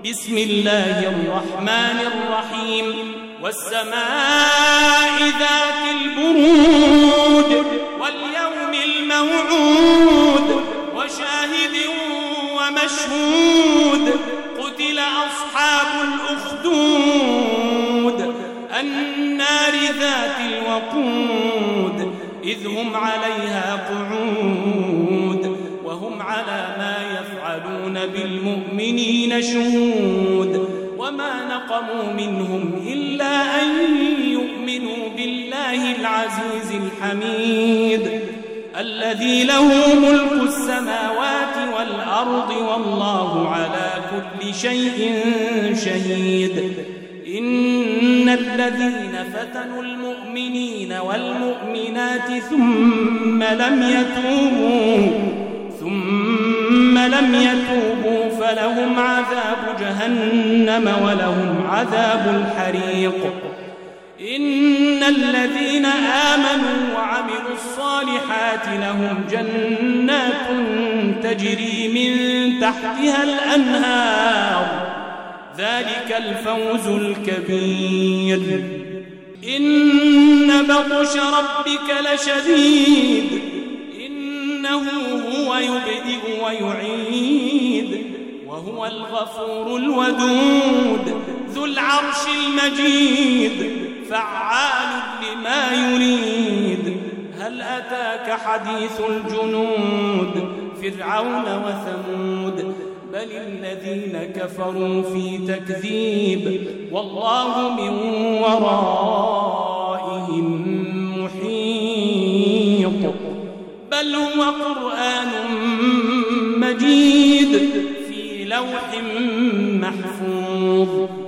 بسم الله الرحمن الرحيم والسماء ذات البروج واليوم الموعود وشاهد ومشهود قتل أصحاب الأخدود النار ذات الوقود إذ هم عليها قعود وهم على ما يفعلون بالمؤمنين شهود وما نقموا منهم إلا أن يؤمنوا بالله العزيز الحميد الذي له ملك السماوات والأرض والله على كل شيء شهيد إن الذين فتنوا المؤمنين والمؤمنات ثم لم يتوبوا فلهم عذاب جهنم ولهم عذاب الحريق إن الذين آمنوا وعملوا الصالحات لهم جنات تجري من تحتها الأنهار ذلك الفوز الكبير إن بطش ربك لشديد إنه هو يبدئ ويعيد وهو الغفور الودود ذو العرش المجيد فعال لما يريد هل أتاك حديث الجنود فرعون وثمود بل الذين كفروا في تكذيب والله من ورائهم محيط بل هو قرآن مجيد في لوح محفوظ